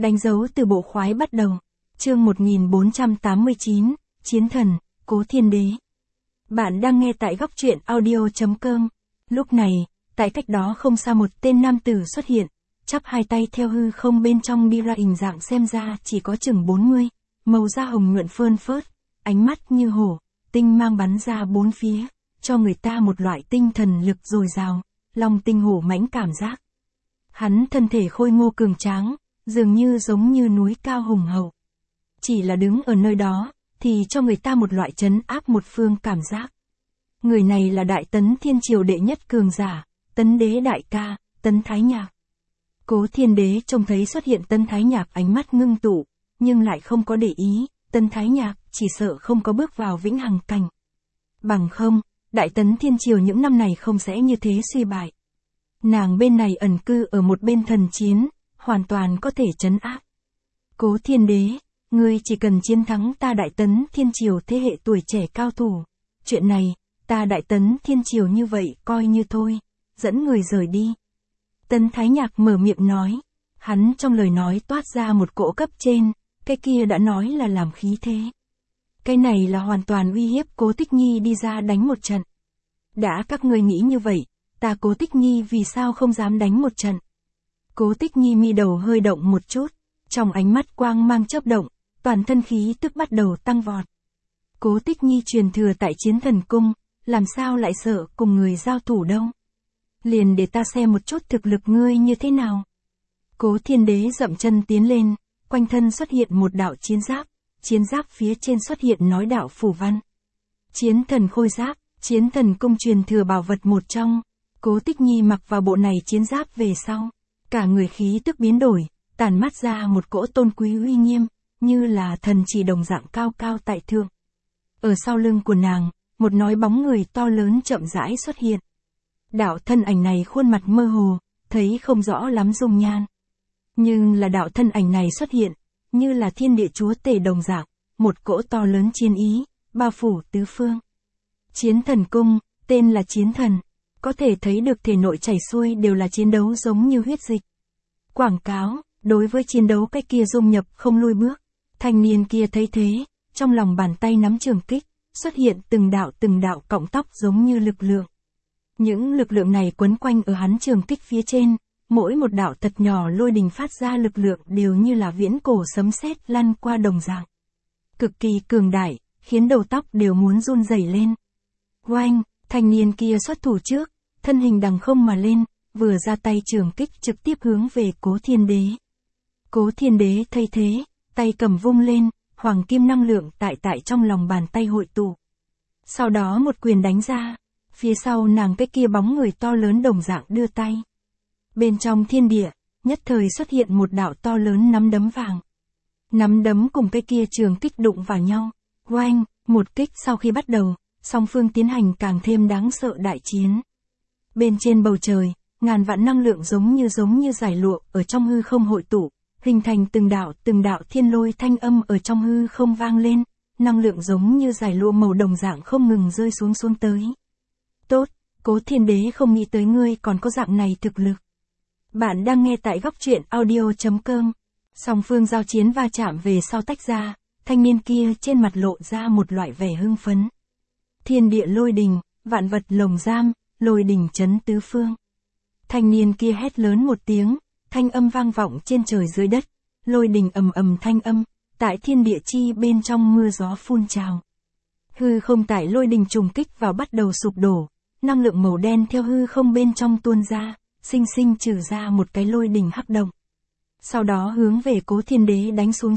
Đánh dấu từ bộ khoái bắt đầu. Chương 1489, Chiến thần, Cố Thiên Đế. Bạn đang nghe tại góc truyện audio.com. Lúc này, tại cách đó không xa một tên nam tử xuất hiện, chắp hai tay theo hư không bên trong đi ra, hình dạng xem ra chỉ có chừng 40, màu da hồng nhuận phơn phớt, ánh mắt như hổ, tinh mang bắn ra bốn phía, cho người ta một loại tinh thần lực dồi dào, lòng tinh hổ mãnh cảm giác. Hắn thân thể khôi ngô cường tráng, dường như giống như núi cao hùng hậu. Chỉ là đứng ở nơi đó, thì cho người ta một loại trấn áp một phương cảm giác. Người này là Đại Tấn Thiên Triều đệ nhất cường giả, Tấn Đế đại ca, Tấn Thái Nhạc. Cố Thiên Đế trông thấy xuất hiện Tấn Thái Nhạc, ánh mắt ngưng tụ, nhưng lại không có để ý, Tấn Thái Nhạc chỉ sợ không có bước vào vĩnh hằng cảnh. Bằng không, Đại Tấn Thiên Triều những năm này không sẽ như thế suy bại. Nàng bên này ẩn cư ở một bên thần chiến, hoàn toàn có thể trấn áp. Cố Thiên Đế, ngươi chỉ cần chiến thắng ta Đại Tấn Thiên Triều thế hệ tuổi trẻ cao thủ. Chuyện này, ta Đại Tấn Thiên Triều như vậy coi như thôi, dẫn người rời đi. Tấn Thái Nhạc mở miệng nói, hắn trong lời nói toát ra một cỗ cấp trên, cái kia đã nói là làm khí thế. Cái này là hoàn toàn uy hiếp Cố Tích Nhi đi ra đánh một trận. Đã các ngươi nghĩ như vậy, ta Cố Tích Nhi vì sao không dám đánh một trận? Cố Tích Nhi mi đầu hơi động một chút, trong ánh mắt quang mang chớp động, toàn thân khí tức bắt đầu tăng vọt. Cố Tích Nhi truyền thừa tại Chiến Thần Cung, làm sao lại sợ cùng người giao thủ đâu? Liền để ta xem một chút thực lực ngươi như thế nào. Cố Thiên Đế dậm chân tiến lên, quanh thân xuất hiện một đạo chiến giáp phía trên xuất hiện nói đạo phủ văn. Chiến thần khôi giáp, Chiến Thần Cung truyền thừa bảo vật một trong. Cố Tích Nhi mặc vào bộ này chiến giáp về sau, cả người khí tức biến đổi, tản mát ra một cỗ tôn quý uy nghiêm, như là thần chỉ đồng dạng cao cao tại thượng. Ở sau lưng của nàng, một nói bóng người to lớn chậm rãi xuất hiện. Đạo thân ảnh này khuôn mặt mơ hồ, thấy không rõ lắm dung nhan. Nhưng là đạo thân ảnh này xuất hiện, như là thiên địa chúa tể đồng dạng, một cỗ to lớn chiến ý, bao phủ tứ phương. Chiến Thần Cung, tên là Chiến Thần, có thể thấy được thể nội chảy xuôi đều là chiến đấu giống như huyết dịch. Quảng cáo, đối với chiến đấu cái kia dung nhập không lui bước. Thanh niên kia thấy thế, trong lòng bàn tay nắm trường kích, xuất hiện từng đạo cọng tóc giống như lực lượng. Những lực lượng này quấn quanh ở hắn trường kích phía trên, mỗi một đạo thật nhỏ lôi đình phát ra lực lượng đều như là viễn cổ sấm sét lăn qua đồng dạng. Cực kỳ cường đại, khiến đầu tóc đều muốn run rẩy lên. Oanh, thanh niên kia xuất thủ trước, thân hình đằng không mà lên, vừa ra tay trường kích trực tiếp hướng về Cố Thiên Đế. Cố Thiên Đế thấy thế, tay cầm vung lên, hoàng kim năng lượng tại trong lòng bàn tay hội tụ. Sau đó một quyền đánh ra, phía sau nàng cái kia bóng người to lớn đồng dạng đưa tay. Bên trong thiên địa, nhất thời xuất hiện một đạo to lớn nắm đấm vàng. Nắm đấm cùng cái kia trường kích đụng vào nhau. Oanh, một kích sau khi bắt đầu, song phương tiến hành càng thêm đáng sợ đại chiến. Bên trên bầu trời, ngàn vạn năng lượng giống như giải lụa ở trong hư không hội tụ, hình thành từng đạo thiên lôi thanh âm ở trong hư không vang lên, năng lượng giống như giải lụa màu đồng dạng không ngừng rơi xuống tới. Tốt, Cố Thiên Đế không nghĩ tới ngươi còn có dạng này thực lực. Bạn đang nghe tại góc truyện audio.com. Song phương giao chiến va chạm về sau tách ra, thanh niên kia trên mặt lộ ra một loại vẻ hưng phấn. Thiên địa lôi đình, vạn vật lồng giam, lôi đình chấn tứ phương. Thanh niên kia hét lớn một tiếng, thanh âm vang vọng trên trời dưới đất, lôi đình ầm ầm thanh âm, tại thiên địa chi bên trong mưa gió phun trào. Hư không tại lôi đình trùng kích vào bắt đầu sụp đổ, năng lượng màu đen theo hư không bên trong tuôn ra, sinh trừ ra một cái lôi đình hắc động. Sau đó hướng về Cố Thiên Đế đánh xuống.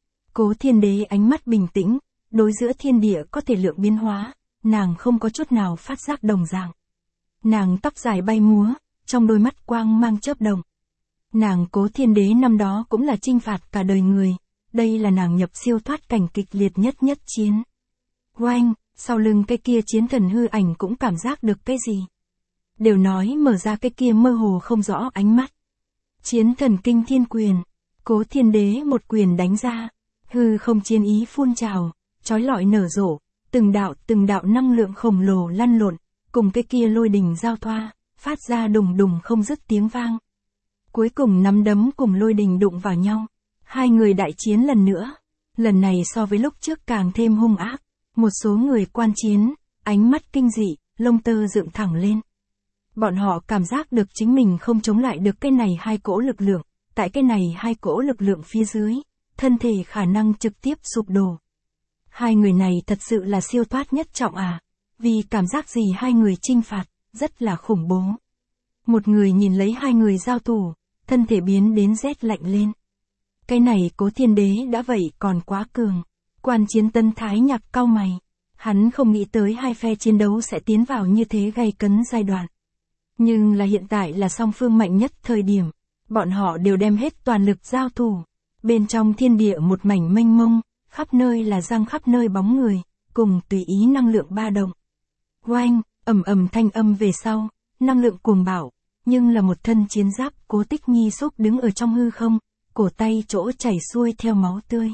Cố Thiên Đế ánh mắt bình tĩnh, đối giữa thiên địa có thể lượng biến hóa, nàng không có chút nào phát giác đồng dạng. Nàng tóc dài bay múa, trong đôi mắt quang mang chớp động. Nàng Cố Thiên Đế năm đó cũng là chinh phạt cả đời người, đây là nàng nhập siêu thoát cảnh kịch liệt nhất chiến. Oanh, sau lưng cái kia chiến thần hư ảnh cũng cảm giác được cái gì. Đều nói mở ra cái kia mơ hồ không rõ ánh mắt. Chiến thần kinh thiên quyền, Cố Thiên Đế một quyền đánh ra, hư không chiến ý phun trào, chói lọi nở rộ, từng đạo năng lượng khổng lồ lăn lộn, cùng cái kia lôi đình giao thoa, phát ra đùng đùng không dứt tiếng vang. Cuối cùng nắm đấm cùng lôi đình đụng vào nhau, Hai người đại chiến lần nữa. Lần này so với lúc trước càng thêm hung ác. Một số người quan chiến, ánh mắt kinh dị, lông tơ dựng thẳng lên. Bọn họ cảm giác được chính mình không chống lại được cái này hai cỗ lực lượng. Tại cái này hai cỗ lực lượng phía dưới, thân thể khả năng trực tiếp sụp đổ. Hai người này thật sự là siêu thoát nhất trọng à? Vì cảm giác gì hai người chinh phạt, rất là khủng bố. Một người nhìn lấy hai người giao thủ, thân thể biến đến rét lạnh lên. Cái này Cố Thiên Đế đã vậy còn quá cường. Quan chiến Tân Thái Nhạc cau mày. Hắn không nghĩ tới hai phe chiến đấu sẽ tiến vào như thế gay cấn giai đoạn. Nhưng là hiện tại là song phương mạnh nhất thời điểm. Bọn họ đều đem hết toàn lực giao thủ. Bên trong thiên địa một mảnh mênh mông, khắp nơi là răng khắp nơi bóng người, cùng tùy ý năng lượng ba động. Oanh, ầm ầm thanh âm về sau, năng lượng cuồng bạo, nhưng là một thân chiến giáp Cố Tích Nhi xúc đứng ở trong hư không, cổ tay chỗ chảy xuôi theo máu tươi.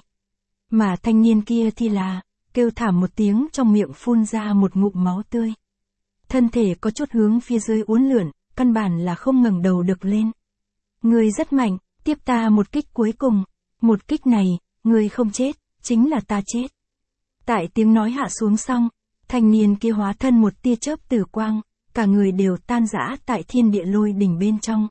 Mà thanh niên kia thì là, kêu thảm một tiếng trong miệng phun ra một ngụm máu tươi. Thân thể có chút hướng phía dưới uốn lượn, căn bản là không ngẩng đầu được lên. Người rất mạnh, tiếp ta một kích cuối cùng. Một kích này, người không chết, chính là ta chết. Tại tiếng nói hạ xuống xong, thanh niên kia hóa thân một tia chớp tử quang, cả người đều tan rã tại thiên địa lôi đỉnh bên trong.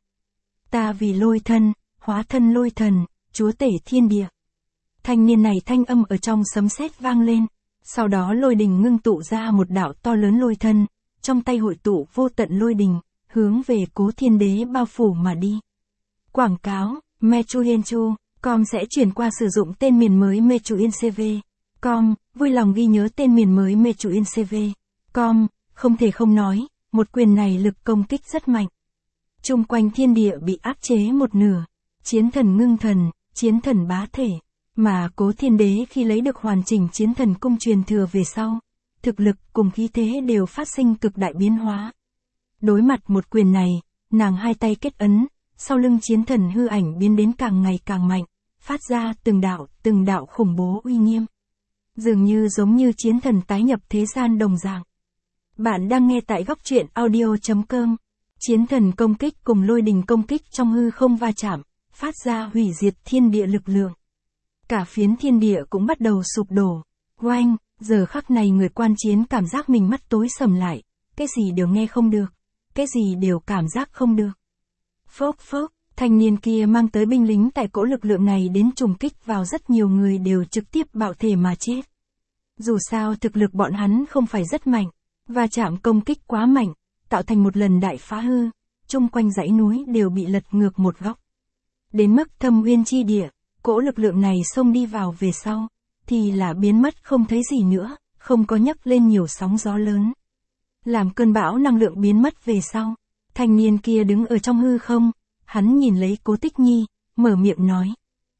Ta vì lôi thân, hóa thân lôi thần, chúa tể thiên địa. Thanh niên này thanh âm ở trong sấm sét vang lên, sau đó lôi đỉnh ngưng tụ ra một đạo to lớn lôi thân, trong tay hội tụ vô tận lôi đỉnh, hướng về Cố Thiên Đế bao phủ mà đi. Quảng cáo, Mechuyenchu.com sẽ chuyển qua sử dụng tên miền mới Mechuyencv.com, vui lòng ghi nhớ tên miền mới Mechuyencv.com, không thể không nói, một quyền này lực công kích rất mạnh. Chung quanh thiên địa bị áp chế một nửa, chiến thần ngưng thần, chiến thần bá thể, mà Cố Thiên Đế khi lấy được hoàn chỉnh chiến thần cung truyền thừa về sau, thực lực cùng khí thế đều phát sinh cực đại biến hóa. Đối mặt một quyền này, nàng hai tay kết ấn, sau lưng chiến thần hư ảnh biến đến càng ngày càng mạnh, phát ra từng đạo khủng bố uy nghiêm. Dường như giống như chiến thần tái nhập thế gian đồng dạng. Bạn đang nghe tại góc truyện audio.com. Chiến thần công kích cùng lôi đình công kích trong hư không va chạm, phát ra hủy diệt thiên địa lực lượng. Cả phiến thiên địa cũng bắt đầu sụp đổ. Oanh, giờ khắc này người quan chiến cảm giác mình mắt tối sầm lại, cái gì đều nghe không được, cái gì đều cảm giác không được. Phốc phốc, thanh niên kia mang tới binh lính tại cỗ lực lượng này đến trùng kích vào rất nhiều người đều trực tiếp bạo thể mà chết. Dù sao thực lực bọn hắn không phải rất mạnh, và chạm công kích quá mạnh, tạo thành một lần đại phá hư, chung quanh dãy núi đều bị lật ngược một góc. Đến mức Thâm Uyên chi địa, cỗ lực lượng này xông đi vào về sau, thì là biến mất không thấy gì nữa, không có nhấc lên nhiều sóng gió lớn. Làm cơn bão năng lượng biến mất về sau, thanh niên kia đứng ở trong hư không, hắn nhìn lấy Cố Tích Nhi, mở miệng nói.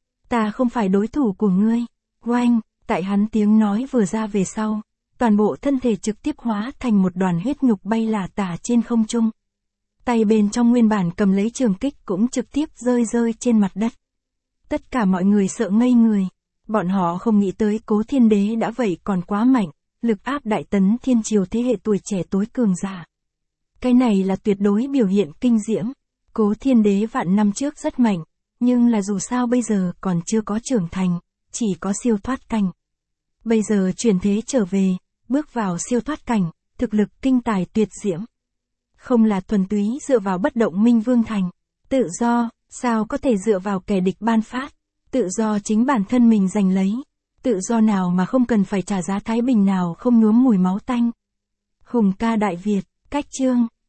Ta không phải đối thủ của ngươi. Oanh, tại hắn tiếng nói vừa ra về sau, toàn bộ thân thể trực tiếp hóa thành một đoàn huyết nhục bay lả tả trên không trung. Tay bên trong nguyên bản cầm lấy trường kích cũng trực tiếp rơi trên mặt đất. Tất cả mọi người sợ ngây người. Bọn họ không nghĩ tới Cố Thiên Đế đã vậy còn quá mạnh, lực áp đại tấn thiên triều thế hệ tuổi trẻ tối cường giả. Cái này là tuyệt đối biểu hiện kinh diễm. Cố Thiên Đế vạn năm trước rất mạnh, nhưng là dù sao bây giờ còn chưa có trưởng thành, chỉ có siêu thoát cảnh. Bây giờ chuyển thế trở về, bước vào siêu thoát cảnh, thực lực kinh tài tuyệt diễm. Không là thuần túy dựa vào bất động minh vương thành. Tự do, sao có thể dựa vào kẻ địch ban phát. Tự do chính bản thân mình giành lấy. Tự do nào mà không cần phải trả giá thái bình nào không nhuốm mùi máu tanh. Hùng ca Đại Việt, cách chương.